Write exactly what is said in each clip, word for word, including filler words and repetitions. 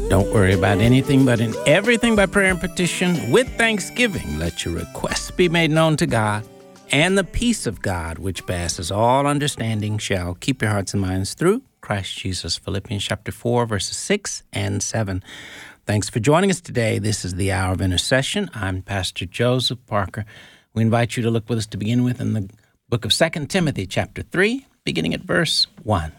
Don't worry about anything, but in everything by prayer and petition, with thanksgiving, let your requests be made known to God, and the peace of God, which passes all understanding, shall keep your hearts and minds through Christ Jesus. Philippians chapter four, verses six and seven. Thanks for joining us today. This is the Hour of Intercession. I'm Pastor Joseph Parker. We invite you to look with us to begin with in the book of Second Timothy chapter three, beginning at verse one.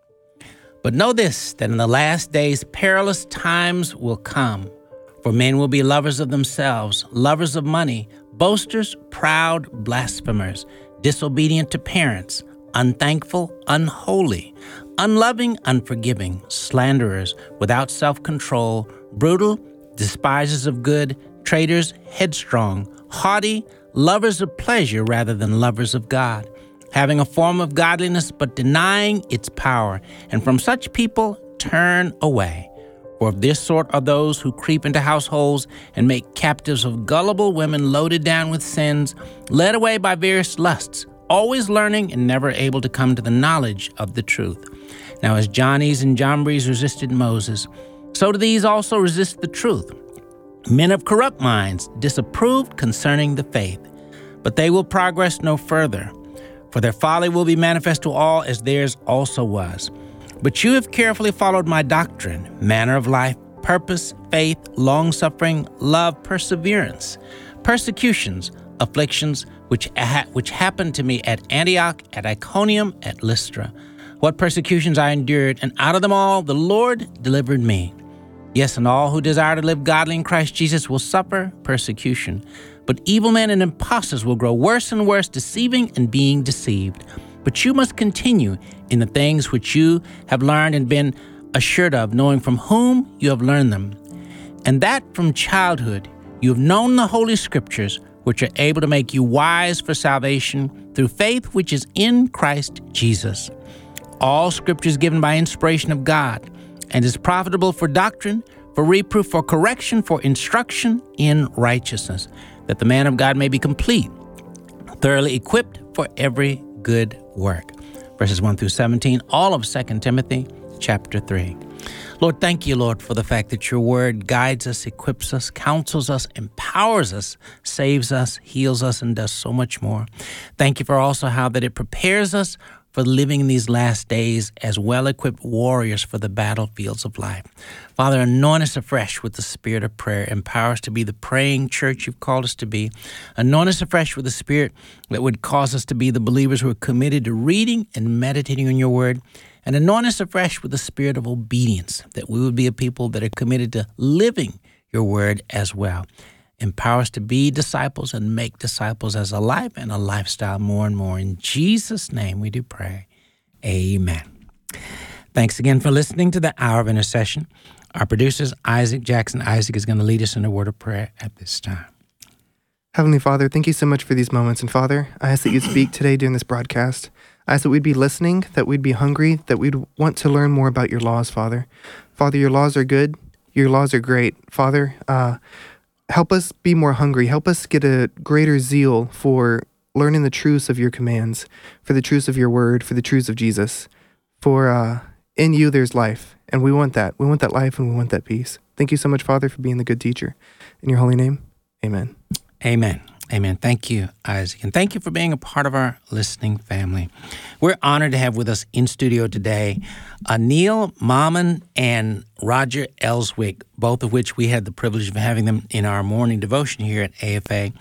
But know this, that in the last days perilous times will come, for men will be lovers of themselves, lovers of money, boasters, proud, blasphemers, disobedient to parents, unthankful, unholy, unloving, unforgiving, slanderers, without self-control, brutal, despisers of good, traitors, headstrong, haughty, lovers of pleasure rather than lovers of God, having a form of godliness but denying its power. And from such people turn away. For of this sort are those who creep into households and make captives of gullible women loaded down with sins, led away by various lusts, always learning and never able to come to the knowledge of the truth. Now as Johnnies and Jambres resisted Moses, so do these also resist the truth. Men of corrupt minds, disapproved concerning the faith. But they will progress no further, for their folly will be manifest to all, as theirs also was. But you have carefully followed my doctrine, manner of life, purpose, faith, long-suffering, love, perseverance, persecutions, afflictions, which ha- which happened to me at Antioch, at Iconium, at Lystra. What persecutions I endured, and out of them all the Lord delivered me. Yes, and all who desire to live godly in Christ Jesus will suffer persecution. But evil men and impostors will grow worse and worse, deceiving and being deceived. But you must continue in the things which you have learned and been assured of, knowing from whom you have learned them. And that from childhood you have known the Holy Scriptures, which are able to make you wise for salvation through faith which is in Christ Jesus. All Scripture is given by inspiration of God, and is profitable for doctrine, for reproof, for correction, for instruction in righteousness, that the man of God may be complete, thoroughly equipped for every good work. Verses one through seventeen, all of Second Timothy chapter three. Lord, thank you, Lord, for the fact that your word guides us, equips us, counsels us, empowers us, saves us, heals us, and does so much more. Thank you for also how that it prepares us for living in these last days as well-equipped warriors for the battlefields of life. Father, anoint us afresh with the spirit of prayer. Empower us to be the praying church you've called us to be. Anoint us afresh with the spirit that would cause us to be the believers who are committed to reading and meditating on your word. And anoint us afresh with the spirit of obedience, that we would be a people that are committed to living your word as well. Empower us to be disciples and make disciples as a life and a lifestyle more and more. In Jesus' name we do pray. Amen. Thanks again for listening to the Hour of Intercession. Our producer, Isaac Jackson. Isaac is going to lead us in a word of prayer at this time. Heavenly Father, thank you so much for these moments. And Father, I ask that you'd speak today during this broadcast. I ask that we'd be listening, that we'd be hungry, that we'd want to learn more about your laws, Father. Father, your laws are good. Your laws are great. Father, uh, help us be more hungry. Help us get a greater zeal for learning the truths of your commands, for the truths of your word, for the truths of Jesus. For uh, in you there's life, and we want that. We want that life, and we want that peace. Thank you so much, Father, for being the good teacher. In your holy name, amen. Amen. Amen. Thank you, Isaac. And thank you for being a part of our listening family. We're honored to have with us in studio today uh, Neil Mammon and Roger Elswick, both of which we had the privilege of having them in our morning devotion here at A F A.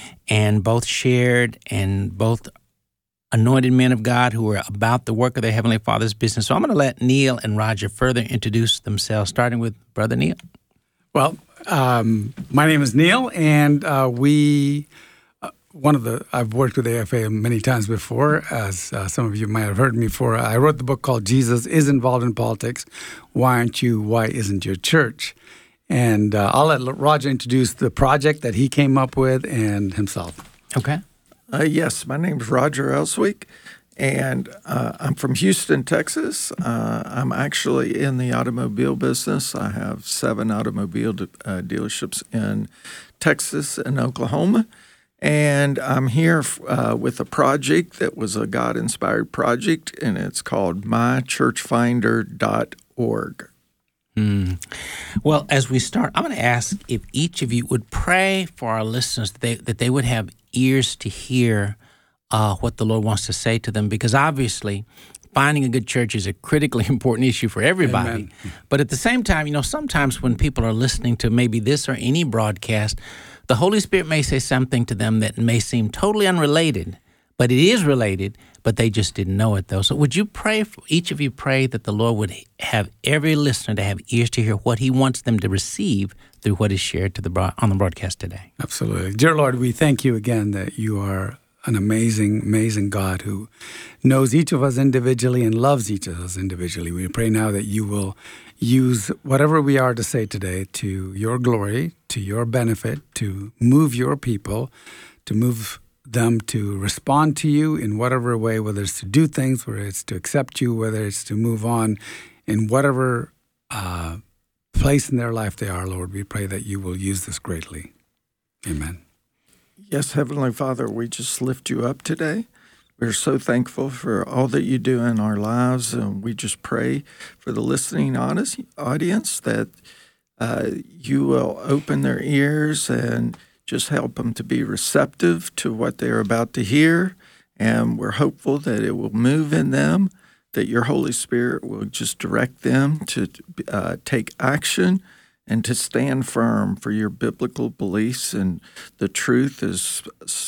And both shared and both anointed men of God who are about the work of their Heavenly Father's business. So I'm going to let Neil and Roger further introduce themselves, starting with Brother Neil. Well, um, my name is Neil, and uh, we, uh, one of the, I've worked with A F A many times before, as uh, some of you might have heard me for. I wrote the book called Jesus is Involved in Politics. Why aren't you, why isn't your church? And uh, I'll let Roger introduce the project that he came up with and himself. Okay. Uh, yes, my name is Roger Elswick, and uh, I'm from Houston, Texas. Uh, I'm actually in the automobile business. I have seven automobile de- uh, dealerships in Texas and Oklahoma, and I'm here uh, with a project that was a God-inspired project, and it's called my church finder dot org. Mm. Well, as we start, I'm going to ask if each of you would pray for our listeners that they, that they would have ears to hear uh, what the Lord wants to say to them, because obviously finding a good church is a critically important issue for everybody. Amen. But at the same time, you know, sometimes when people are listening to maybe this or any broadcast, the Holy Spirit may say something to them that may seem totally unrelated, but it is related, but they just didn't know it, though. So would you pray, for each of you pray that the Lord would have every listener to have ears to hear what he wants them to receive through what is shared to the broad, on the broadcast today? Absolutely. Dear Lord, we thank you again that you are an amazing, amazing God who knows each of us individually and loves each of us individually. We pray now that you will use whatever we are to say today to your glory, to your benefit, to move your people, to move them to respond to you in whatever way, whether it's to do things, whether it's to accept you, whether it's to move on in whatever uh, place in their life they are, Lord. We pray that you will use this greatly. Amen. Yes, Heavenly Father, we just lift you up today. We're so thankful for all that you do in our lives, and we just pray for the listening audience that uh, you will open their ears and just help them to be receptive to what they're about to hear, and we're hopeful that it will move in them, that your Holy Spirit will just direct them to uh, take action and to stand firm for your biblical beliefs and the truth is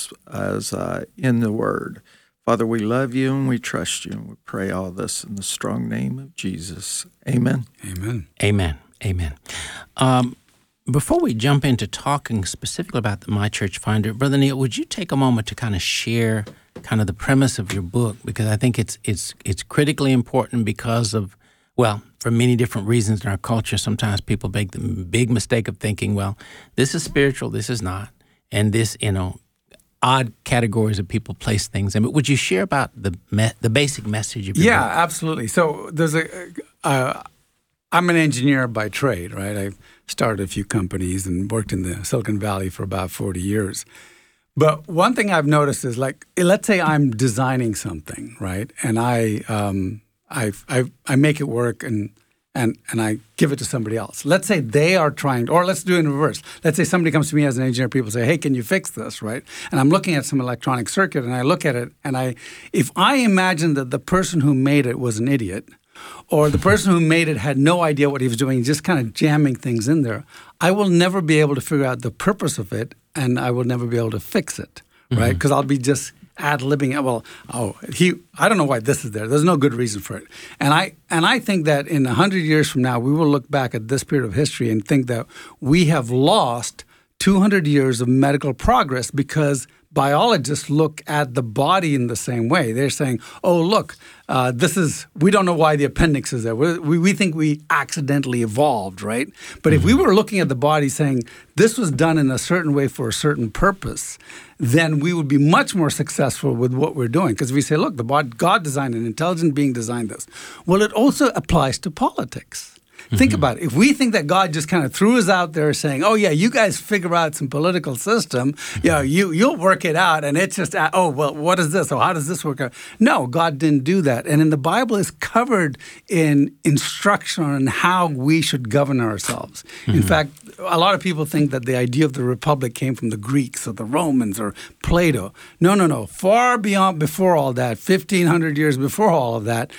as uh, in the Word. Father, we love you and we trust you, and we pray all this in the strong name of Jesus. Amen. Amen. Amen. Amen. Um, Before we jump into talking specifically about the My Church Finder, Brother Neil, would you take a moment to kind of share kind of the premise of your book? Because I think it's it's it's critically important because of, well, for many different reasons in our culture, sometimes people make the big mistake of thinking, well, this is spiritual, this is not, and this, you know, odd categories of people place things in. But would you share about the me- the basic message of your yeah, book? Yeah, absolutely. So there's a, uh, I'm an engineer by trade, right? I've started a few companies and worked in the Silicon Valley for about forty years. But one thing I've noticed is, like, let's say I'm designing something, right? And I um, I, I I make it work and and and I give it to somebody else. Let's say they are trying, or let's do it in reverse. Let's say somebody comes to me as an engineer, people say, hey, can you fix this, right? And I'm looking at some electronic circuit and I look at it and I, if I imagine that the person who made it was an idiot, or the person who made it had no idea what he was doing, just kind of jamming things in there, I will never be able to figure out the purpose of it, and I will never be able to fix it, right? Because mm-hmm. I'll be just ad-libbing it. Well, oh, he, I don't know why this is there. There's no good reason for it. And I and I think that in one hundred years from now, we will look back at this period of history and think that we have lost two hundred years of medical progress because biologists look at the body in the same way. They're saying, oh, look, uh, this is, we don't know why the appendix is there. We, we think we accidentally evolved, right? But mm-hmm. if we were looking at the body saying this was done in a certain way for a certain purpose, then we would be much more successful with what we're doing. Because we say, look, the body, God designed an intelligent being designed this. Well, it also applies to politics. Think mm-hmm. about it. If we think that God just kind of threw us out there saying, oh, yeah, you guys figure out some political system, you know, you, you'll work it out, and it's just, oh, well, what is this? Or how does this work out? No, God didn't do that. And in the Bible is covered in instruction on how we should govern ourselves. Mm-hmm. In fact, a lot of people think that the idea of the republic came from the Greeks or the Romans or Plato. No, no, no. Far beyond, before all that, fifteen hundred years before all of that,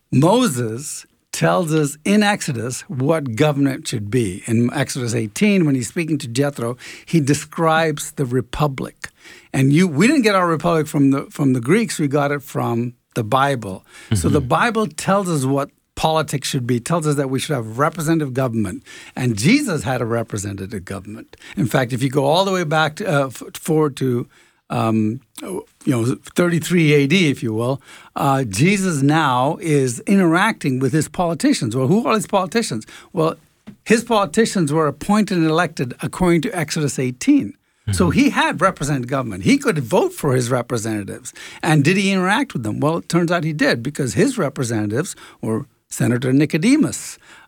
Moses tells us in Exodus what government should be. In Exodus eighteen, when he's speaking to Jethro, he describes the republic. And you, we didn't get our republic from the from the Greeks, we got it from the Bible. Mm-hmm. So the Bible tells us what politics should be, tells us that we should have representative government. And Jesus had a representative government. In fact, if you go all the way back to, uh, forward to Um, you know, thirty-three A D, if you will, uh, Jesus now is interacting with his politicians. Well, who are his politicians? Well, his politicians were appointed and elected according to Exodus eighteen. Mm-hmm. So he had representative government. He could vote for his representatives. And did he interact with them? Well, it turns out he did, because his representatives were Senator Nicodemus,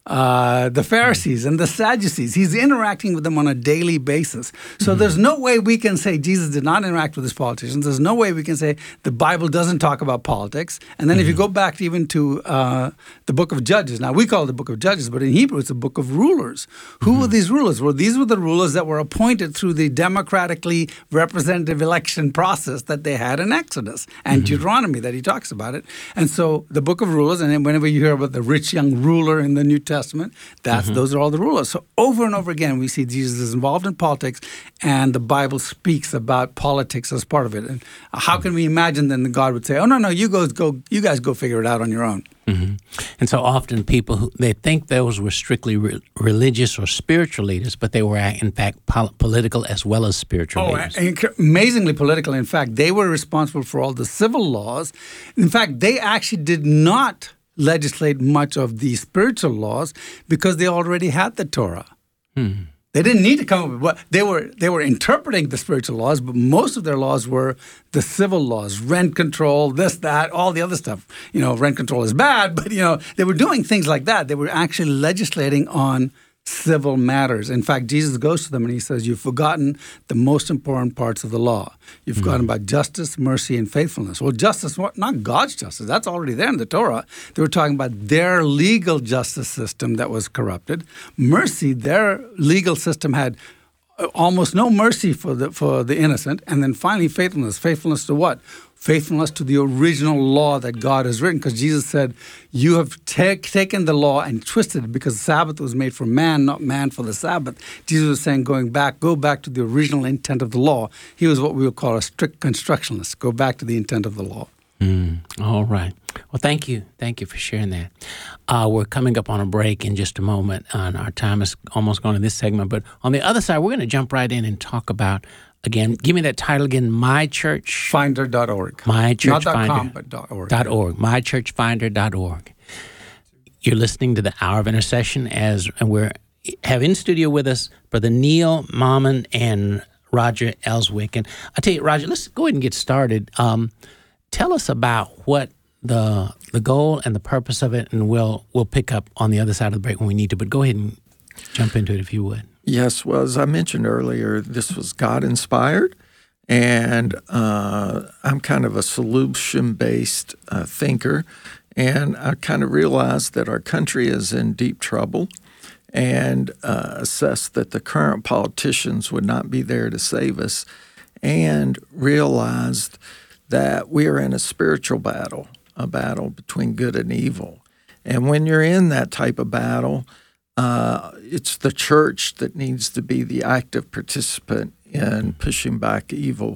uh, the Pharisees and the Sadducees. He's interacting with them on a daily basis. So mm-hmm. there's no way we can say Jesus did not interact with his politicians. There's no way we can say the Bible doesn't talk about politics. And then mm-hmm. if you go back even to uh, the book of Judges, now we call it the book of Judges, but in Hebrew it's a book of rulers. Who mm-hmm. were these rulers? Well, these were the rulers that were appointed through the democratically representative election process that they had in Exodus and mm-hmm. Deuteronomy that he talks about it. And so the book of rulers, and then whenever you hear about the rich young ruler in the New Testament, that's mm-hmm. those are all the rulers. So over and over again, we see Jesus is involved in politics, and the Bible speaks about politics as part of it. And how can we imagine then that God would say, "Oh no, no, you guys go, you guys go figure it out on your own"? Mm-hmm. And so often people who they think those were strictly re- religious or spiritual leaders, but they were in fact pol- political as well as spiritual oh, leaders. Oh, amazingly political. In fact, they were responsible for all the civil laws. In fact, they actually did not legislate much of the spiritual laws because they already had the Torah. Hmm. They didn't need to come up with what they were. They were interpreting the spiritual laws, but most of their laws were the civil laws, rent control, this, that, all the other stuff. You know, rent control is bad, but you know, they were doing things like that. They were actually legislating on civil matters. In fact, Jesus goes to them and he says, "You've forgotten the most important parts of the law. You've mm-hmm. forgotten about justice, mercy, and faithfulness." Well, justice, not God's justice. That's already there in the Torah. They were talking about their legal justice system that was corrupted. Mercy, their legal system had almost no mercy for the for the innocent. And then finally, faithfulness. Faithfulness to what? Faithfulness to the original law that God has written. Because Jesus said, "You have take, taken the law and twisted it because the Sabbath was made for man, not man for the Sabbath." Jesus was saying, going back, go back to the original intent of the law. He was what we would call a strict constructionist. Go back to the intent of the law. Mm, all right. Well, thank you. Thank you for sharing that. Uh, we're coming up on a break in just a moment, and our time is almost gone in this segment. But on the other side, we're going to jump right in and talk about, again, give me that title again, My Church Finder dot org. My Church Not Finder. .com, but .org. Dot .org. My Church Finder dot org. You're listening to the Hour of Intercession, as and we're have in studio with us Brother Neil Mauman and Roger Elswick. And I tell you, Roger, let's go ahead and get started. Um, tell us about what the the goal and the purpose of it, and we'll we'll pick up on the other side of the break when we need to. But go ahead and jump into it if you would. Yes, well, as I mentioned earlier, this was God-inspired, and uh, I'm kind of a solution-based uh, thinker, and I kind of realized that our country is in deep trouble and uh, assessed that the current politicians would not be there to save us, and realized that we are in a spiritual battle, a battle between good and evil. And when you're in that type of battle, Uh, it's the church that needs to be the active participant in pushing back evil.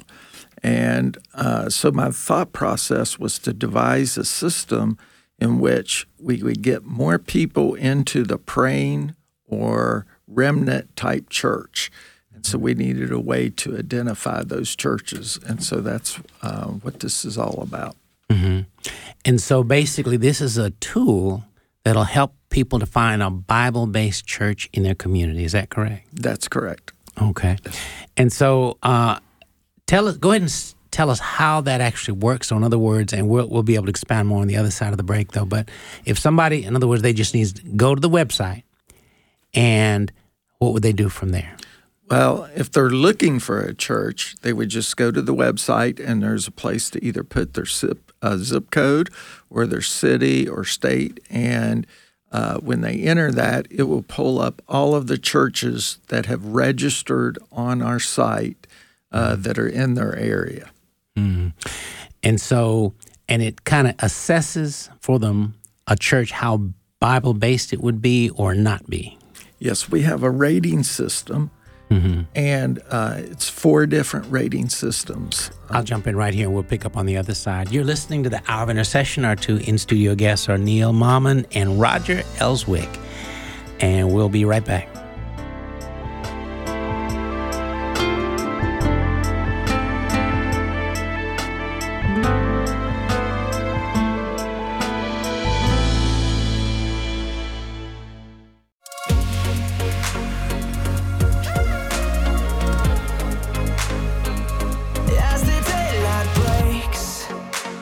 And uh, so my thought process was to devise a system in which we would get more people into the praying or remnant-type church. And so we needed a way to identify those churches. And so that's uh, what this is all about. Mm-hmm. And so basically this is a tool that'll help people to find a Bible-based church in their community. Is that correct? That's correct. Okay. And so uh, tell us, go ahead and s- tell us how that actually works. So in other words, and we'll, we'll be able to expand more on the other side of the break, though, but if somebody, in other words, they just need to go to the website, and what would they do from there? Well, if they're looking for a church, they would just go to the website, and there's a place to either put their zip, uh, zip code or their city or state, and uh, when they enter that, it will pull up all of the churches that have registered on our site uh, mm-hmm. that are in their area. Mm-hmm. And so, and it kind of assesses for them a church how Bible-based it would be or not be. Yes, we have a rating system. Mm-hmm. And uh, it's four different rating systems. I'll jump in right here and we'll pick up on the other side. You're listening to the Hour of Intercession. Our two in-studio guests are Neil Mauman and Roger Elswick. And we'll be right back.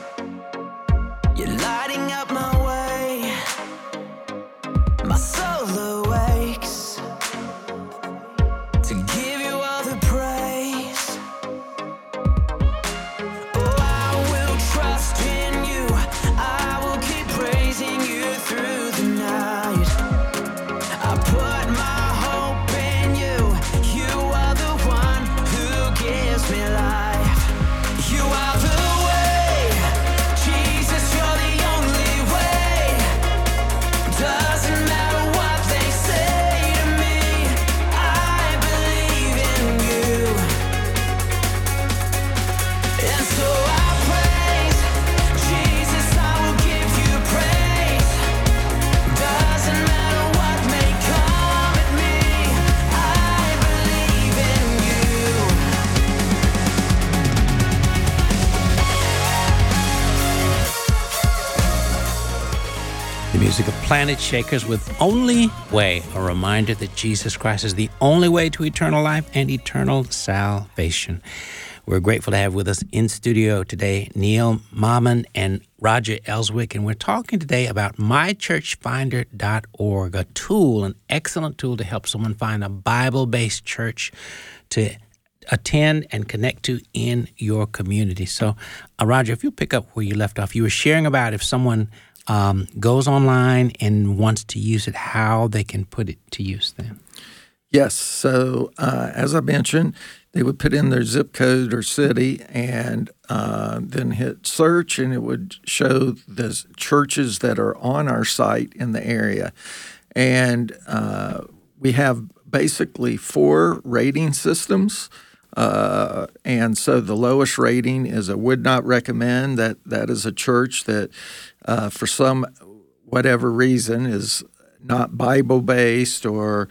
So music of Planet Shakers with Only Way, a reminder that Jesus Christ is the only way to eternal life and eternal salvation. We're grateful to have with us in studio today Neil Mauman and Roger Elswick, and we're talking today about my church finder dot org, a tool, an excellent tool to help someone find a Bible-based church to attend and connect to in your community. So, uh, Roger, if you pick up where you left off, you were sharing about if someone um, goes online and wants to use it, how they can put it to use then. Yes. So, uh, as I mentioned, they would put in their zip code or city and uh, then hit search, and it would show the churches that are on our site in the area. And uh, we have basically four rating systems. Uh, and so the lowest rating is a would not recommend. That that is a church that, uh, for some whatever reason, is not Bible-based or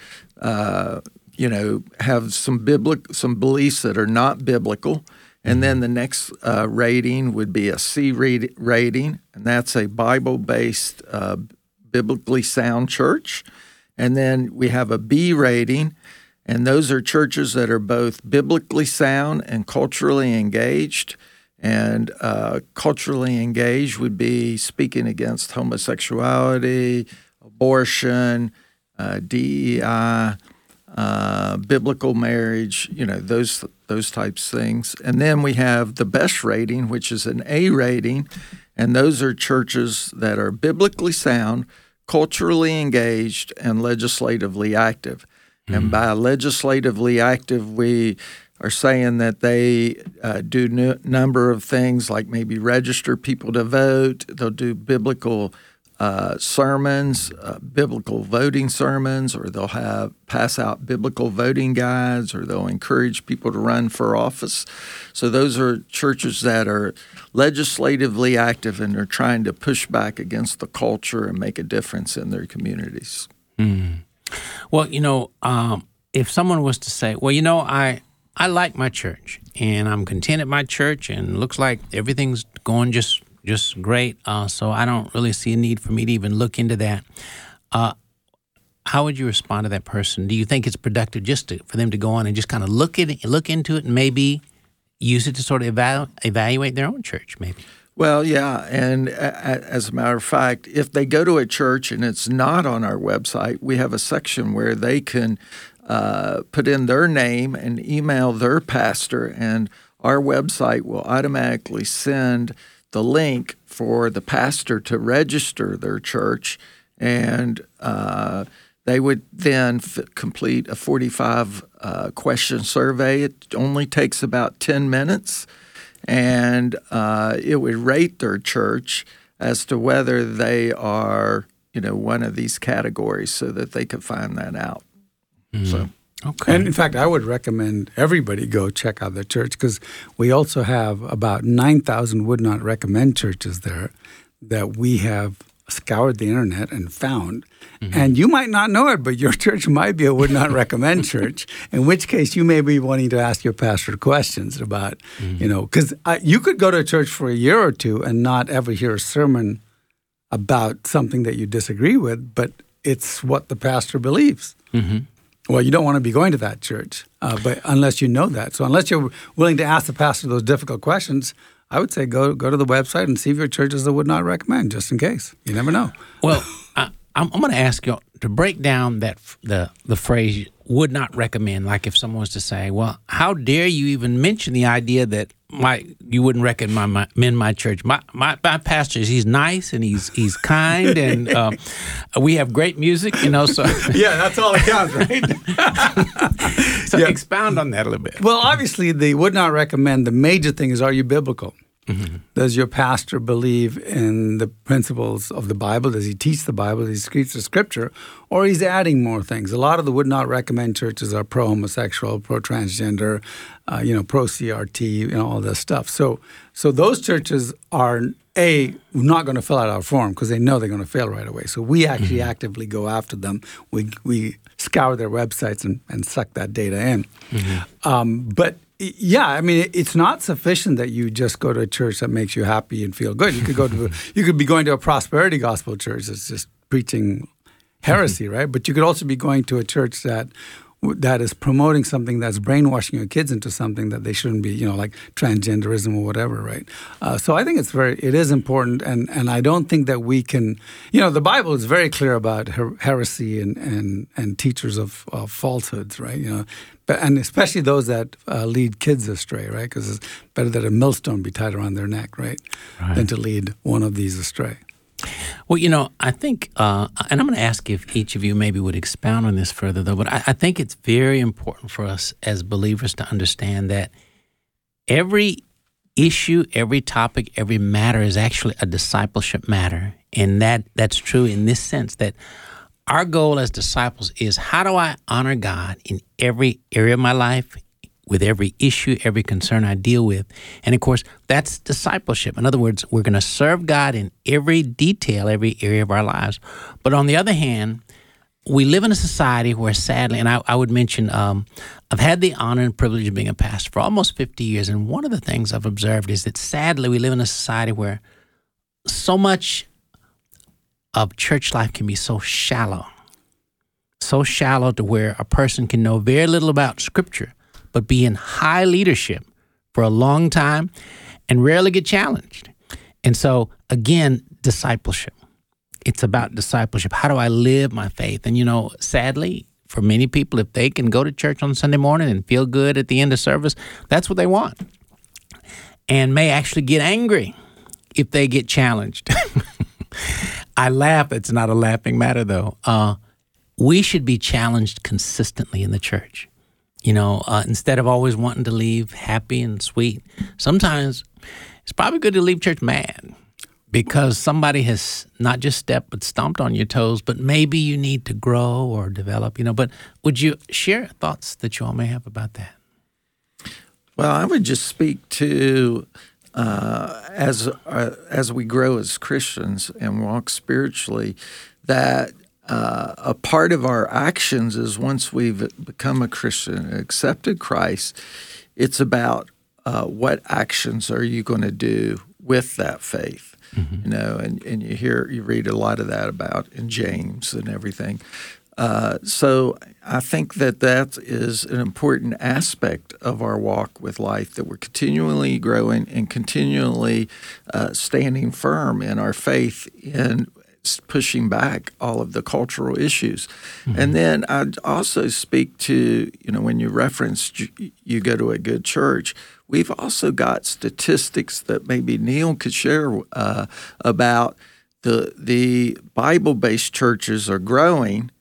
uh, you know have some biblical some beliefs that are not biblical. And then the next uh, rating would be a C rating, and that's a Bible-based, uh, biblically sound church. And then we have a B rating. And those are churches that are both biblically sound and culturally engaged. And uh, culturally engaged would be speaking against homosexuality, abortion, uh, D E I, uh, biblical marriage, you know, those those types of things. And then we have the best rating, which is an A rating. And those are churches that are biblically sound, culturally engaged, and legislatively active. And by legislatively active, we are saying that they uh, do a number of things like maybe register people to vote. They'll do biblical uh, sermons, uh, biblical voting sermons, or they'll have pass out biblical voting guides, or they'll encourage people to run for office. So those are churches that are legislatively active, and they're trying to push back against the culture and make a difference in their communities. Mm. Well, you know, um, if someone was to say, well, you know, I I like my church, and I'm content at my church, and looks like everything's going just just great, uh, so I don't really see a need for me to even look into that. Uh, how would you respond to that person? Do you think it's productive just to, for them to go on and just kind of look at it, look into it, and maybe use it to sort of evalu- evaluate their own church, maybe? Well, yeah, and as a matter of fact, if they go to a church and it's not on our website, we have a section where they can uh, put in their name and email their pastor, and our website will automatically send the link for the pastor to register their church, and uh, they would then f- complete a forty-five uh, question survey. It only takes about ten minutes. And uh, it would rate their church as to whether they are, you know, one of these categories, so that they could find that out. Mm. So, okay. And in fact, I would recommend everybody go check out the church, because we also have about nine thousand would not recommend churches there that we have scoured the internet and found. Mm-hmm. And you might not know it, but your church might be a would not recommend church, in which case you may be wanting to ask your pastor questions about, mm-hmm. you know, because you could go to a church for a year or two and not ever hear a sermon about something that you disagree with, but it's what the pastor believes. Mm-hmm. Well, you don't want to be going to that church, uh, but unless you know that. So unless you're willing to ask the pastor those difficult questions, I would say go go to the website and see if your church is a would not recommend, just in case. You never know. Well, I, I'm, I'm going to ask you to break down that the the phrase would not recommend. Like if someone was to say, well, how dare you even mention the idea that my you wouldn't recommend my, my, my church. My, my my pastor, he's nice and he's he's kind and um, we have great music, you know. So yeah, that's all that counts, right? So yeah. Expound on that a little bit. Well, obviously, the would not recommend. The major thing is, are you biblical? Mm-hmm. Does your pastor believe in the principles of the Bible? Does he teach the Bible? Does he teach the Scripture? Or he's adding more things? A lot of the would not recommend churches are pro-homosexual, pro-transgender, uh, you know, pro-C R T, you know, all this stuff. So, so those churches are, A, not going to fill out our form because they know they're going to fail right away. So we actually mm-hmm. actively go after them. We we scour their websites and, and suck that data in. Mm-hmm. Um, but yeah, I mean, it's not sufficient that you just go to a church that makes you happy and feel good. You could go to, you could be going to a prosperity gospel church that's just preaching heresy, mm-hmm. right? But you could also be going to a church that that is promoting something that's brainwashing your kids into something that they shouldn't be, you know, like transgenderism or whatever, right? Uh, so I think it's very, it is important, and, and I don't think that we can, you know, the Bible is very clear about her- heresy and, and, and teachers of, of falsehoods, right? You know, but, and especially those that uh, lead kids astray, right? Because it's better that a millstone be tied around their neck, right? right? Than to lead one of these astray. Well, you know, I think, uh, and I'm going to ask if each of you maybe would expound on this further, though, but I, I think it's very important for us as believers to understand that every issue, every topic, every matter is actually a discipleship matter. And that that's true in this sense, that our goal as disciples is, how do I honor God in every area of my life, with every issue, every concern I deal with? And of course, that's discipleship. In other words, we're going to serve God in every detail, every area of our lives. But on the other hand, we live in a society where, sadly, and I, I would mention, um, I've had the honor and privilege of being a pastor for almost fifty years. And one of the things I've observed is that, sadly, we live in a society where so much of church life can be so shallow, so shallow to where a person can know very little about Scripture, but be in high leadership for a long time and rarely get challenged. And so, again, discipleship. It's about discipleship. How do I live my faith? And, you know, sadly, for many people, if they can go to church on Sunday morning and feel good at the end of service, that's what they want. And may actually get angry if they get challenged. I laugh. It's not a laughing matter, though. Uh, we should be challenged consistently in the church. You know, uh, instead of always wanting to leave happy and sweet, sometimes it's probably good to leave church mad because somebody has not just stepped but stomped on your toes, but maybe you need to grow or develop, you know. But would you share thoughts that you all may have about that? Well, I would just speak to uh, as uh, as we grow as Christians and walk spiritually, that Uh, a part of our actions is, once we've become a Christian and accepted Christ, it's about uh, what actions are you going to do with that faith, mm-hmm. you know, and, and you hear, you read a lot of that about in James and everything. Uh, so I think that that is an important aspect of our walk with life, that we're continually growing and continually uh, standing firm in our faith in pushing back all of the cultural issues. Mm-hmm. And then I'd also speak to, you know, when you referenced you, you go to a good church, we've also got statistics that maybe Neil could share uh, about the the Bible-based churches are growing,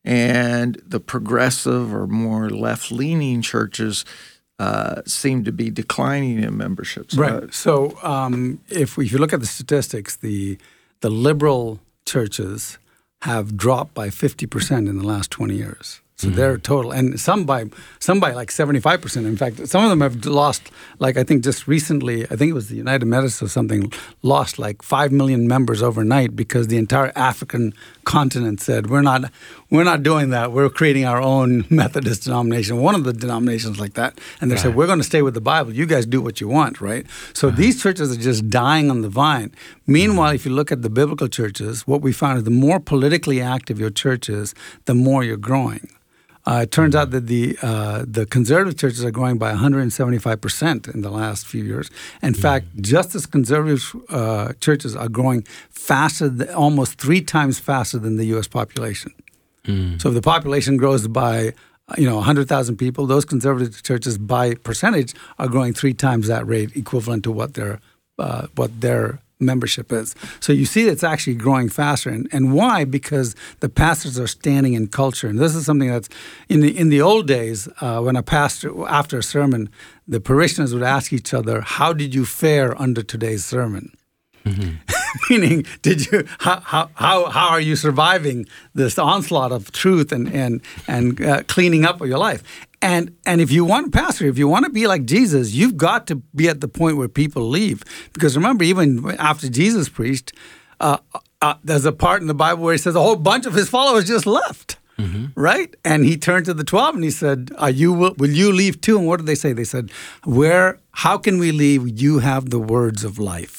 and the progressive or more left-leaning churches uh, seem to be declining in memberships. Right. Uh, so um, if, we, if you look at the statistics, the the liberal churches have dropped by fifty percent in the last twenty years. So mm-hmm. they're total, and some by some by like seventy-five percent. In fact, some of them have lost, like I think just recently, I think it was the United Methodists or something, lost like five million members overnight because the entire African continent said, we're not we're not doing that. We're creating our own Methodist denomination, one of the denominations like that. And they right. said, we're going to stay with the Bible. You guys do what you want, right? So uh-huh. these churches are just dying on the vine. Meanwhile, mm-hmm. if you look at the biblical churches, what we found is the more politically active your church is, the more you're growing. Uh, it turns out that the uh, the conservative churches are growing by one hundred seventy-five percent in the last few years. In mm-hmm. fact, just as conservative uh, churches are growing faster, than, almost three times faster than the U S population. Mm. So if the population grows by, you know, one hundred thousand people, those conservative churches by percentage are growing three times that rate, equivalent to what their uh, what their membership is. So you see it's actually growing faster. And, and why? Because the pastors are standing in culture. And this is something that's, in the in the old days, uh, when a pastor, after a sermon, the parishioners would ask each other, how did you fare under today's sermon? Mm-hmm. Meaning, did you how, how how how are you surviving this onslaught of truth and and and uh, cleaning up of your life? And and if you want, pastor, if you want to be like Jesus, you've got to be at the point where people leave. Because remember, even after Jesus preached, uh, uh, there's a part in the Bible where he says a whole bunch of his followers just left, mm-hmm. right? And he turned to the twelve and he said, "Are you will, will you leave too?" And what did they say? They said, "Where? How can we leave? You have the words of life."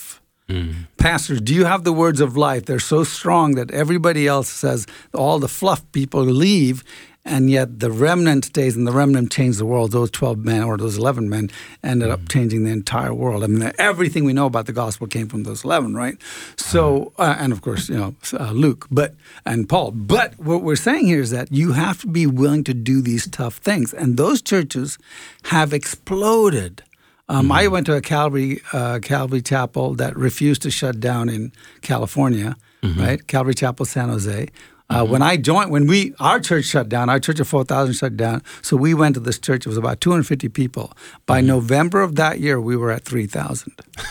Mm. Pastors, do you have the words of life? They're so strong that everybody else says all the fluff people leave, and yet the remnant stays, and the remnant changed the world. Those twelve men or those eleven men ended up changing the entire world. I mean, everything we know about the gospel came from those eleven, right? So, uh, and of course, you know, uh, Luke, but and Paul. But what we're saying here is that you have to be willing to do these tough things, and those churches have exploded. Um, mm-hmm. I went to a Calvary uh, Calvary Chapel that refused to shut down in California, mm-hmm. right? Calvary Chapel, San Jose. Uh, mm-hmm. When I joined, when we our church shut down, our church of four thousand shut down. So we went to this church. It was about two hundred fifty people. By mm-hmm. November of that year, we were at three thousand.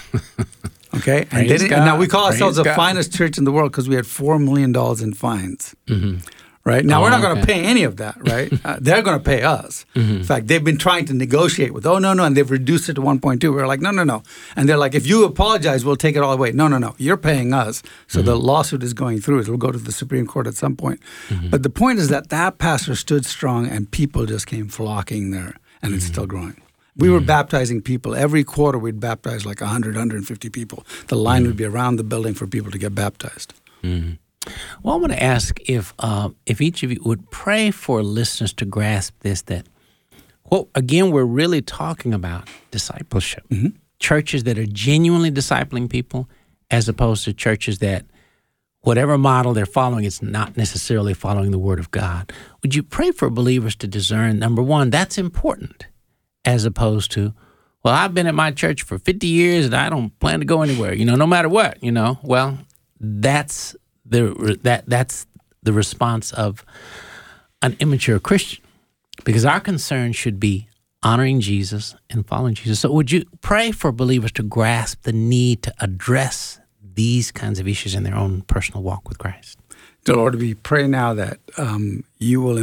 Okay, and, they didn't, and now we call Praise ourselves God. the finest church in the world because we had four million dollars in fines. Mm-hmm. Right now, oh, we're not going to okay. pay any of that, right? uh, they're going to pay us. Mm-hmm. In fact, they've been trying to negotiate with, oh, no, no, and they've reduced it to one point two. We're like, no, no, no. And they're like, if you apologize, we'll take it all away. No, no, no. You're paying us. So mm-hmm. the lawsuit is going through. It will go to the Supreme Court at some point. Mm-hmm. But the point is that that pastor stood strong and people just came flocking there, and mm-hmm. it's still growing. We mm-hmm. were baptizing people. Every quarter, we'd baptize like one hundred, one hundred fifty people. The line mm-hmm. would be around the building for people to get baptized. Mm-hmm. Well, I want to ask if uh, if each of you would pray for listeners to grasp this, that, well, again, we're really talking about discipleship. Mm-hmm. Churches that are genuinely discipling people as opposed to churches that whatever model they're following, it's not necessarily following the Word of God. Would you pray for believers to discern, number one, that's important, as opposed to, well, I've been at my church for fifty years and I don't plan to go anywhere, you know, no matter what, you know. Well, that's... The, that that's the response of an immature Christian, because our concern should be honoring Jesus and following Jesus. So would you pray for believers to grasp the need to address these kinds of issues in their own personal walk with Christ? Lord, we pray now that um, you will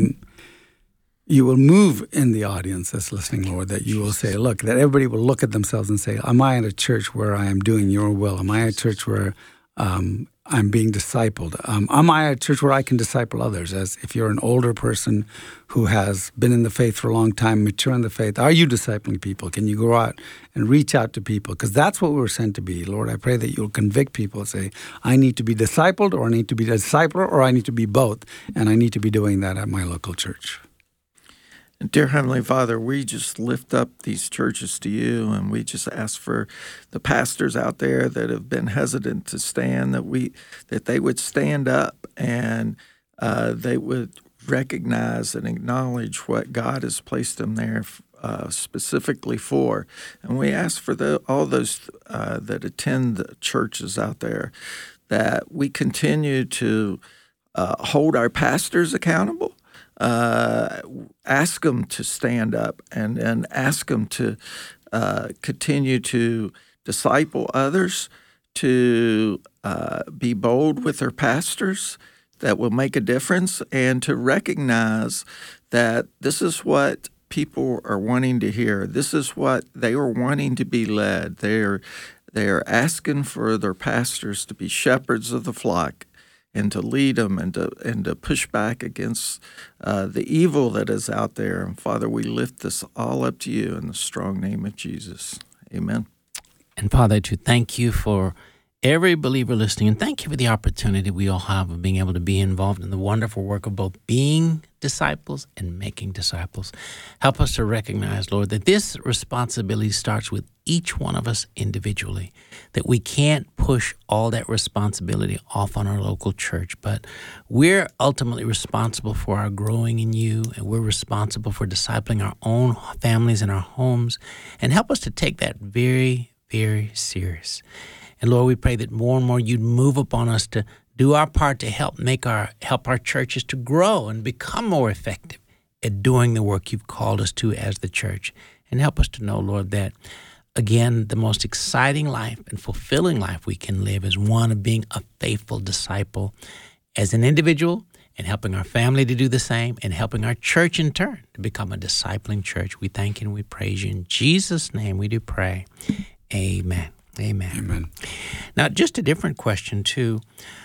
you will move in the audience that's listening, Lord, that you will say, look, that everybody will look at themselves and say, am I in a church where I am doing your will? Am I in a church where um, I'm being discipled? Um, am I at a church where I can disciple others? As if you're an older person who has been in the faith for a long time, mature in the faith, are you discipling people? Can you go out and reach out to people? Because that's what we're sent to be. Lord, I pray that you'll convict people and say, I need to be discipled, or I need to be a discipler, or I need to be both. And I need to be doing that at my local church. Dear Heavenly Father, we just lift up these churches to you, and we just ask for the pastors out there that have been hesitant to stand, that we that they would stand up and uh, they would recognize and acknowledge what God has placed them there uh, specifically for. And we ask for the, all those uh, that attend the churches out there, that we continue to uh, hold our pastors accountable. Uh, ask them to stand up and, and ask them to uh, continue to disciple others, to uh, be bold with their pastors that will make a difference, and to recognize that this is what people are wanting to hear. This is what they are wanting to be led. They are, they are asking for their pastors to be shepherds of the flock, and to lead them and to and to push back against uh, the evil that is out there. And Father, we lift this all up to you in the strong name of Jesus. Amen. And Father, to thank you for every believer listening, and thank you for the opportunity we all have of being able to be involved in the wonderful work of both being disciples and making disciples. Help us to recognize, Lord, that this responsibility starts with each one of us individually, that we can't push all that responsibility off on our local church, but we're ultimately responsible for our growing in you, and we're responsible for discipling our own families and our homes, and help us to take that very, very serious. And Lord, we pray that more and more you'd move upon us to do our part to help make our help our churches to grow and become more effective at doing the work you've called us to as the church. And help us to know, Lord, that, again, the most exciting life and fulfilling life we can live is one of being a faithful disciple as an individual, and helping our family to do the same, and helping our church in turn to become a discipling church. We thank you and we praise you. In Jesus' name we do pray. Amen. Amen. Amen. Now, just a different question, too.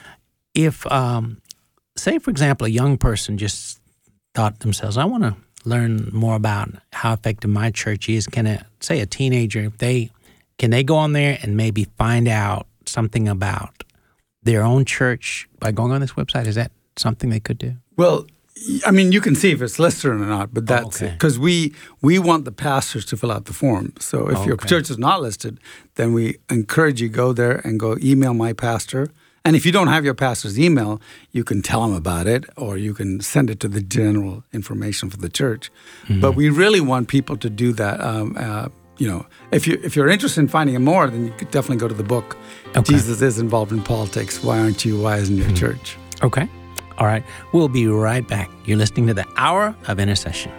If, um, say, for example, a young person just thought to themselves, I want to learn more about how effective my church is. Can, a, say, a teenager, if they can they go on there and maybe find out out something about their own church by going on this website? Is that something they could do? Well, I mean, you can see if it's listed or not, but that's oh, okay. it. Because we, we want the pastors to fill out the form. So if Oh, your okay. church is not listed, then we encourage you go there and go email my pastor. And if you don't have your pastor's email, you can tell him about it, or you can send it to the general information for the church. Mm-hmm. But we really want people to do that. Um, uh, you know, if you if you're interested in finding out more, then you could definitely go to the book. Okay. Jesus is Involved in Politics. Why aren't you? Why isn't your Mm-hmm. church? Okay. All right. We'll be right back. You're listening to the Hour of Intercession.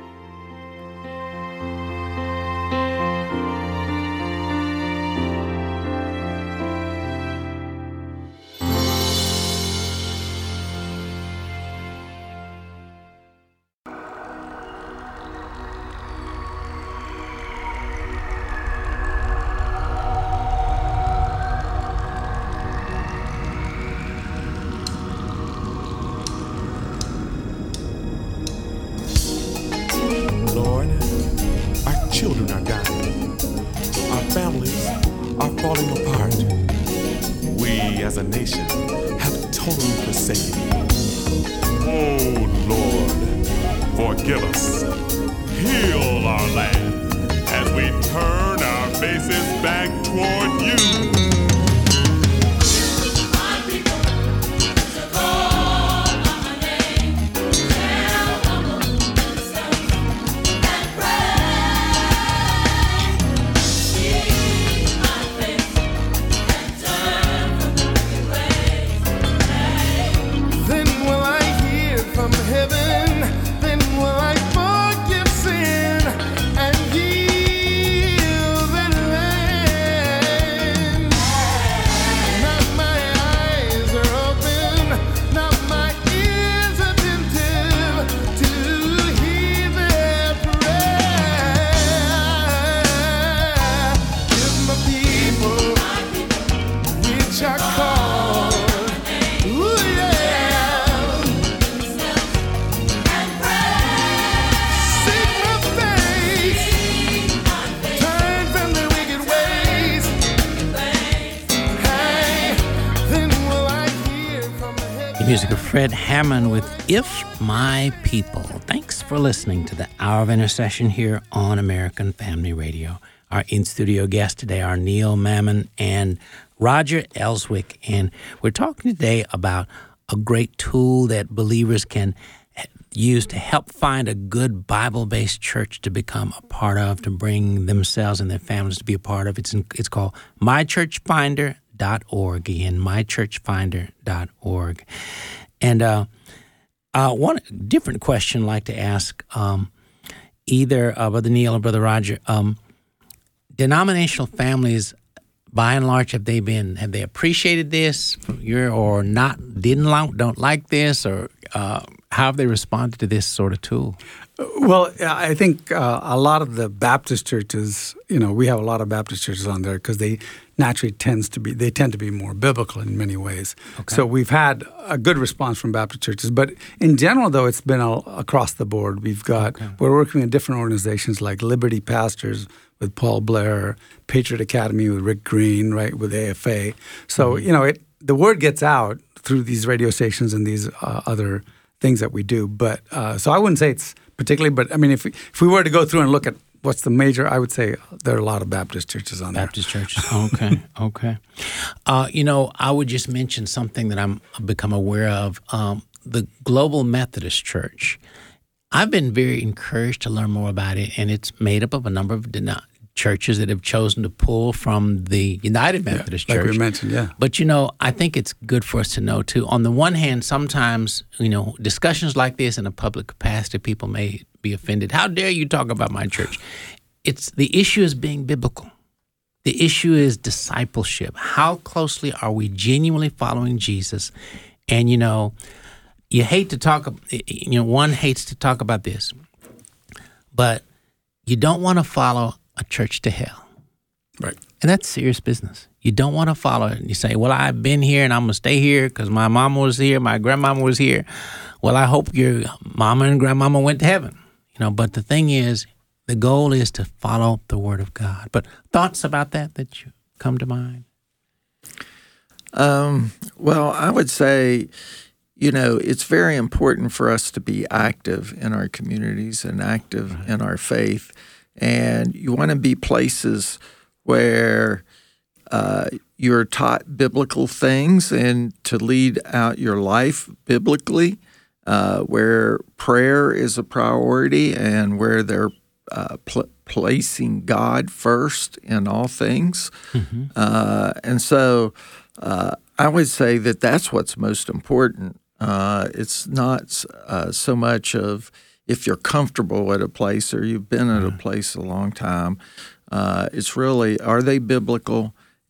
Lord, our children are dying. Our families are falling apart. We as a nation have totally forsaken you. Oh Lord, forgive us. Heal our land as we turn our faces back toward you. Music of Fred Hammond with If My People. Thanks for listening to the Hour of Intercession here on American Family Radio. Our in-studio guests today are Neil Mammon and Roger Elswick, and we're talking today about a great tool that believers can use to help find a good Bible-based church to become a part of, to bring themselves and their families to be a part of. It's in, it's called my church finder dot org. Again, my church finder dot org. And uh, uh, one different question I'd like to ask um, either uh, Brother Neil or Brother Roger. Um, denominational families, by and large, have they been have they appreciated this from your, or not? Didn't like, don't like this, or uh, how have they responded to this sort of tool? Well, I think uh, a lot of the Baptist churches, you know, we have a lot of Baptist churches on there because they naturally tends to be they tend to be more biblical in many ways. Okay. So we've had a good response from Baptist churches, but in general, though, it's been a, across the board. We've got Okay. we're working with different organizations like Liberty Pastors with Paul Blair, Patriot Academy with Rick Green, right, with A F A. So mm-hmm. you know, it the word gets out through these radio stations and these uh, other things that we do. But uh, so I wouldn't say it's particularly, but I mean, if we, if we were to go through and look at what's the major, I would say there are a lot of Baptist churches on there. Baptist churches. Okay, okay. Uh, you know, I would just mention something that I'm I've become aware of. Um, the Global Methodist Church. I've been very encouraged to learn more about it, and it's made up of a number of den- churches that have chosen to pull from the United Methodist yeah, Church. Like we mentioned, yeah. But, you know, I think it's good for us to know, too. On the one hand, sometimes, you know, discussions like this in a public capacity, people may be offended. How dare you talk about my church? It's the issue is being biblical. The issue is discipleship. How closely are we genuinely following Jesus? And, you know, you hate to talk, you know, one hates to talk about this, but you don't want to follow a church to hell. Right. And that's serious business. You don't want to follow it. And you say, well, I've been here and I'm going to stay here because my mama was here, my grandmama was here. Well, I hope your mama and grandmama went to heaven. You know, but the thing is, the goal is to follow the Word of God. But thoughts about that that you come to mind? Um, well, I would say, you know, it's very important for us to be active in our communities and active right. in our faith. And you want to be places where uh, you're taught biblical things and to lead out your life biblically, uh, where prayer is a priority and where they're uh, pl- placing God first in all things. Mm-hmm. Uh, and so uh, I would say that that's what's most important. Uh, it's not uh, so much of if you're comfortable at a place or you've been at a place a long time. Uh, it's really, are they biblical,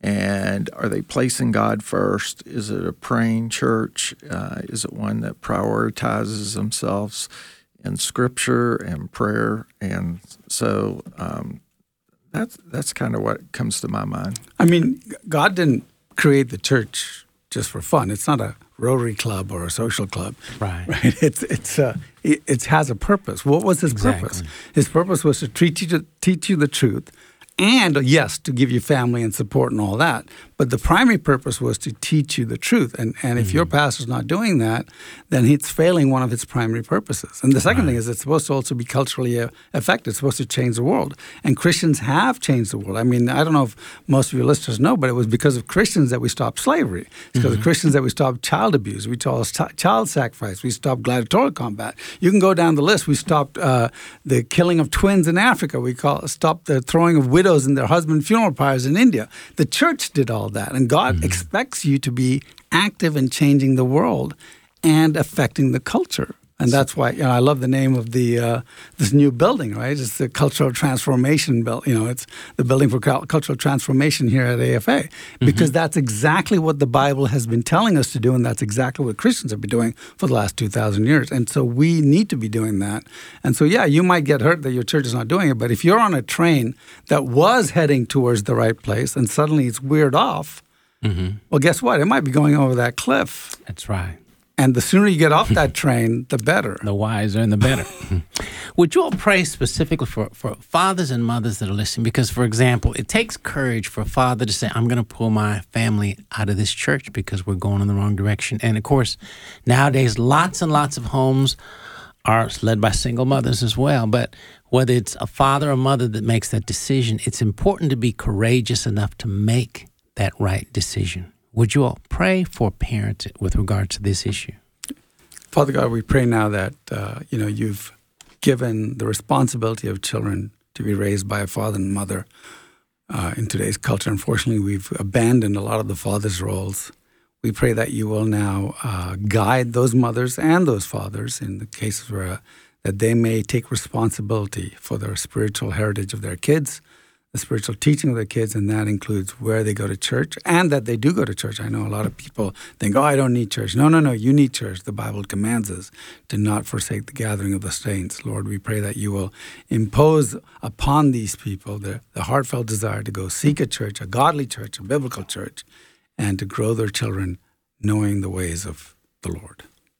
and are they placing God first? Is it a praying church? Uh, is it one that prioritizes themselves in Scripture and prayer? And so um, that's that's kind of what comes to my mind. I mean, God didn't create the church just for fun. It's not a Rotary Club or a social club, right? Right. It's it's uh, it, it has a purpose. What was his exactly. purpose? His purpose was to teach you to teach you the truth, and yes, to give you family and support and all that. But the primary purpose was to teach you the truth. And and if mm-hmm. your pastor's not doing that, then it's failing one of its primary purposes. And the second right. thing is it's supposed to also be culturally effective. It's supposed to change the world. And Christians have changed the world. I mean, I don't know if most of your listeners know, but it was because of Christians that we stopped slavery. It's because mm-hmm. of Christians that we stopped child abuse. We stopped child sacrifice. We stopped gladiatorial combat. You can go down the list. We stopped uh, the killing of twins in Africa. We call, stopped the throwing of widows and their husband funeral pyres in India. The church did all that. And God mm-hmm. expects you to be active in changing the world and affecting the culture. And that's why, you know, I love the name of the uh, this new building, right? It's the Cultural Transformation Building. You know, it's the Building for Cultural Transformation here at A F A, because mm-hmm. that's exactly what the Bible has been telling us to do, and that's exactly what Christians have been doing for the last two thousand years. And so we need to be doing that. And so, yeah, you might get hurt that your church is not doing it, but if you're on a train that was heading towards the right place and suddenly it's veered off, mm-hmm. well, guess what? It might be going over that cliff. That's right. And the sooner you get off that train, the better. The wiser and the better. Would you all pray specifically for, for fathers and mothers that are listening? Because, for example, it takes courage for a father to say, I'm going to pull my family out of this church because we're going in the wrong direction. And, of course, nowadays, lots and lots of homes are led by single mothers as well. But whether it's a father or mother that makes that decision, it's important to be courageous enough to make that right decision. Would you all pray for parents with regard to this issue? Father God, we pray now that, uh, you know, you've given the responsibility of children to be raised by a father and mother uh, in today's culture. Unfortunately, we've abandoned a lot of the father's roles. We pray that you will now uh, guide those mothers and those fathers in the cases where uh, that they may take responsibility for the spiritual heritage of their kids, the spiritual teaching of the kids, and that includes where they go to church and that they do go to church. I know a lot of people think, oh, I don't need church. No, no, no, you need church. The Bible commands us to not forsake the gathering of the saints. Lord, we pray that you will impose upon these people the, the heartfelt desire to go seek a church, a godly church, a biblical church, and to grow their children knowing the ways of the Lord.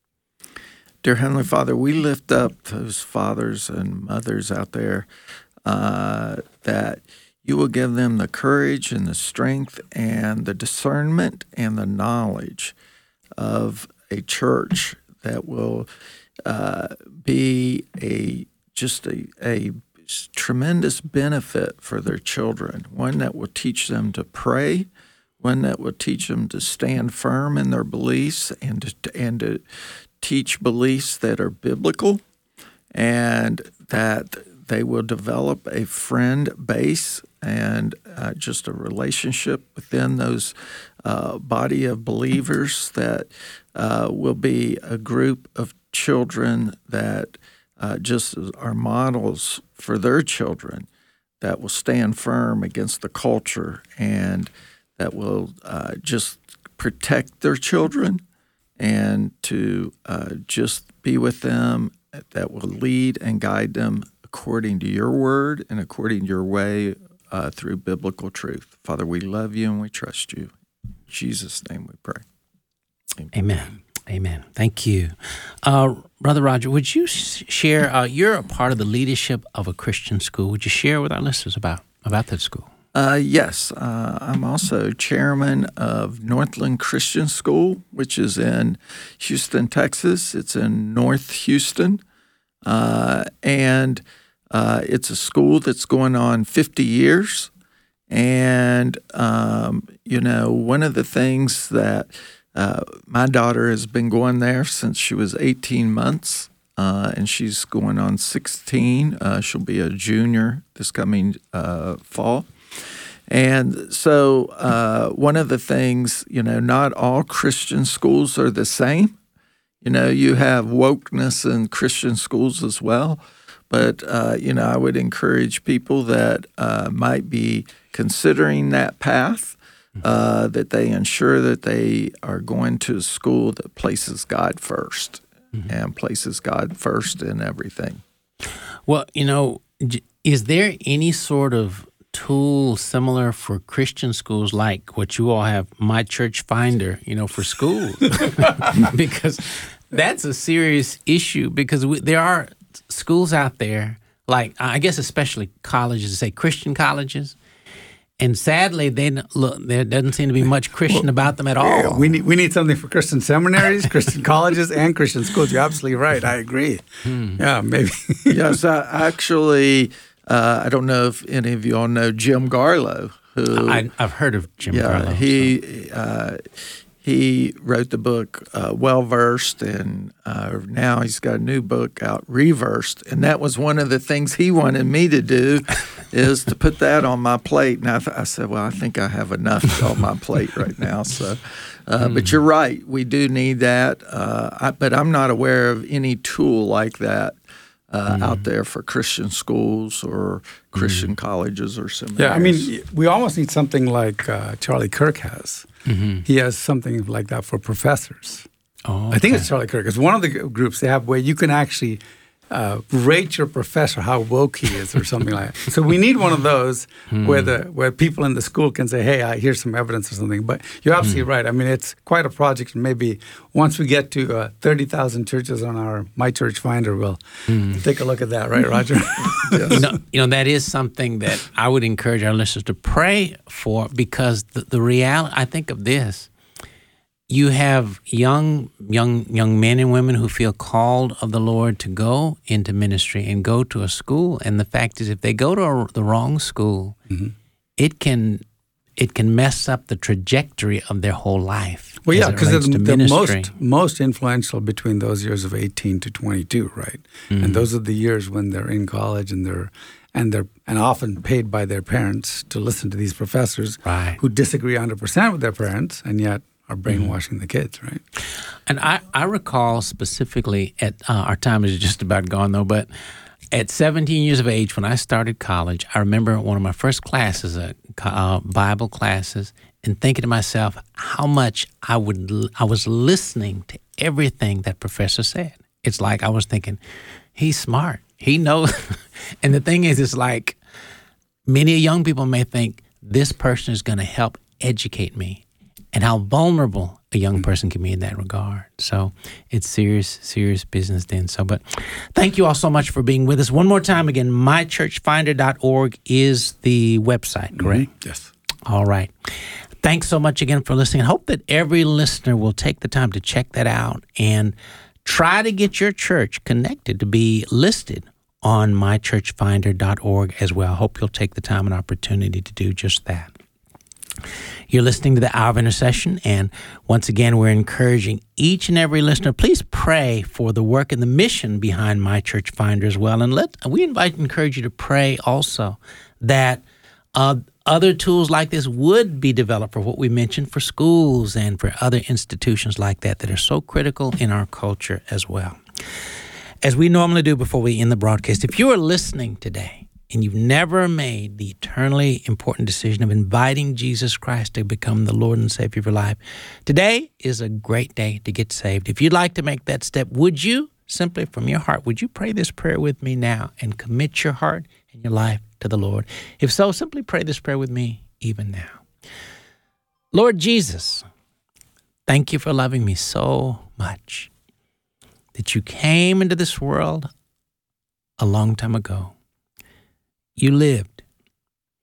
Dear Heavenly Father, we lift up those fathers and mothers out there uh, that you will give them the courage and the strength and the discernment and the knowledge of a church that will uh, be a just a, a tremendous benefit for their children, one that will teach them to pray, one that will teach them to stand firm in their beliefs and to, and to teach beliefs that are biblical, and that they will develop a friend base and uh, just a relationship within those uh, body of believers that uh, will be a group of children that uh, just are models for their children that will stand firm against the culture and that will uh, just protect their children and to uh, just be with them, that will lead and guide them according to your word and according to your way uh, through biblical truth. Father, we love you and we trust you. In Jesus' name we pray. Amen. Amen. Amen. Thank you. Uh, Brother Roger, would you share, uh, you're a part of the leadership of a Christian school. Would you share with our listeners about, about that school? Uh, yes, uh, I'm also chairman of Northland Christian School, which is in Houston, Texas. It's in North Houston, uh, and uh, it's a school that's going on fifty years. And, um, you know, one of the things that uh, my daughter has been going there since she was eighteen months, uh, and she's going on sixteen. Uh, she'll be a junior this coming uh, fall. And so uh, one of the things, you know, not all Christian schools are the same. You know, you have wokeness in Christian schools as well. But, uh, you know, I would encourage people that uh, might be considering that path, uh, that they ensure that they are going to a school that places God first mm-hmm. and places God first in everything. Well, you know, is there any sort of tool similar for Christian schools like what you all have, My Church Finder, you know, for schools? Because that's a serious issue because we, there are schools out there, like I guess especially colleges, say Christian colleges, and sadly, they look there doesn't seem to be much Christian well, about them at all. Yeah, we need we need something for Christian seminaries, Christian colleges, and Christian schools. You're absolutely right. I agree. Hmm. Yeah, maybe. Yes, I actually, uh, I don't know if any of you all know Jim Garlow. Who I, I've heard of Jim yeah, Garlow. He. So. Uh, He wrote the book uh, Well Versed, and uh, now he's got a new book out, Reversed. And that was one of the things he wanted me to do, is to put that on my plate. And I, th- I said, well, I think I have enough on my plate right now. So, uh, mm. But you're right, we do need that. Uh, I, but I'm not aware of any tool like that uh, mm. out there for Christian schools or Christian mm. colleges or seminaries. Yeah, I mean, we almost need something like uh, Charlie Kirk has. Mm-hmm. He has something like that for professors. Oh, okay. I think it's Charlie Kirk. It's one of the groups they have where you can actually uh, rate your professor how woke he is or something like that. So we need one of those mm. where the where people in the school can say, hey, I, here's some evidence or something. But you're absolutely mm. right. I mean, it's quite a project. And maybe once we get to uh, thirty thousand churches on our My Church Finder, we'll mm. take a look at that. Right, Roger? Yes. You know, you know, that is something that I would encourage our listeners to pray for, because the, the reality, I think of this, you have young, young, young men and women who feel called of the Lord to go into ministry and go to a school. And the fact is, if they go to a, the wrong school, mm-hmm. it can it can mess up the trajectory of their whole life. Well, yeah, because the, the most most influential between those years of eighteen to twenty-two, right? Mm-hmm. And those are the years when they're in college and they're and they're and often paid by their parents to listen to these professors right. who disagree one hundred percent with their parents and yet are brainwashing mm-hmm. the kids, right? And I, I recall specifically at uh, our time is just about gone though, but at seventeen years of age, when I started college, I remember one of my first classes, uh, uh, Bible classes, and thinking to myself how much I would I was listening to everything that professor said. It's like I was thinking, he's smart, he knows. And the thing is, it's like many young people may think this person is going to help educate me, and how vulnerable a young person can be in that regard. So it's serious, serious business then. So, but thank you all so much for being with us. One more time again, my church finder dot org is the website, correct? Mm-hmm. Yes. All right. Thanks so much again for listening. I hope that every listener will take the time to check that out and try to get your church connected to be listed on my church finder dot org as well. I hope you'll take the time and opportunity to do just that. You're listening to the Hour of Intercession, and once again, we're encouraging each and every listener, please pray for the work and the mission behind My Church Finder as well. And let we invite and encourage you to pray also that uh, other tools like this would be developed for what we mentioned for schools and for other institutions like that that are so critical in our culture as well. As we normally do before we end the broadcast, if you are listening today, and you've never made the eternally important decision of inviting Jesus Christ to become the Lord and Savior of your life, today is a great day to get saved. If you'd like to make that step, would you, simply from your heart, would you pray this prayer with me now and commit your heart and your life to the Lord? If so, simply pray this prayer with me even now. Lord Jesus, thank you for loving me so much that you came into this world a long time ago. You lived.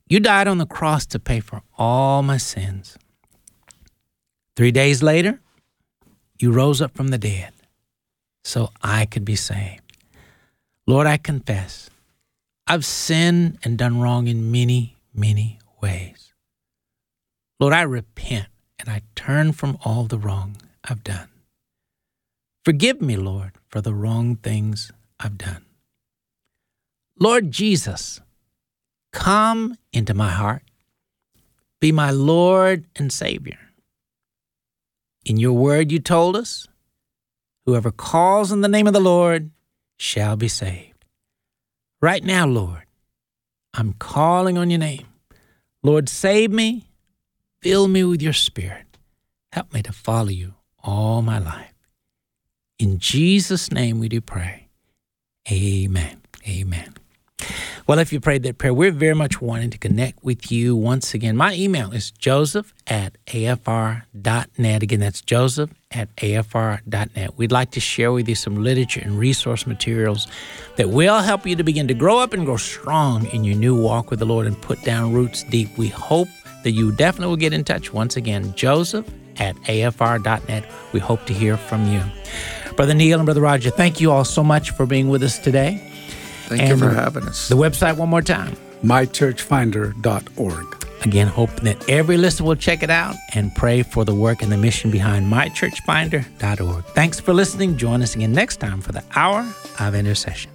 You died on the cross to pay for all my sins. Three days later, you rose up from the dead so I could be saved. Lord, I confess, I've sinned and done wrong in many, many ways. Lord, I repent and I turn from all the wrong I've done. Forgive me, Lord, for the wrong things I've done. Lord Jesus, come into my heart. Be my Lord and Savior. In your word you told us, whoever calls on the name of the Lord shall be saved. Right now, Lord, I'm calling on your name. Lord, save me. Fill me with your Spirit. Help me to follow you all my life. In Jesus' name we do pray. Amen. Amen. Well, if you prayed that prayer, we're very much wanting to connect with you once again. My email is joseph at a f r dot net. Again, that's joseph at a f r dot net. We'd like to share with you some literature and resource materials that will help you to begin to grow up and grow strong in your new walk with the Lord and put down roots deep. We hope that you definitely will get in touch. Once again, joseph at a f r dot net. We hope to hear from you. Brother Neil and Brother Roger, thank you all so much for being with us today. Thank and you for having us. The website one more time. my church finder dot org. Again, hoping that every listener will check it out and pray for the work and the mission behind my church finder dot org. Thanks for listening. Join us again next time for the Hour of Intercession.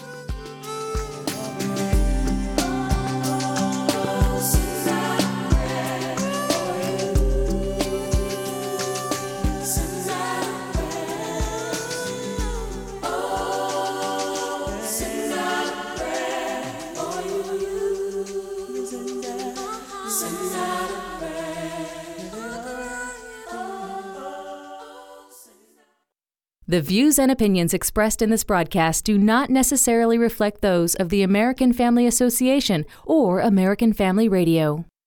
The views and opinions expressed in this broadcast do not necessarily reflect those of the American Family Association or American Family Radio.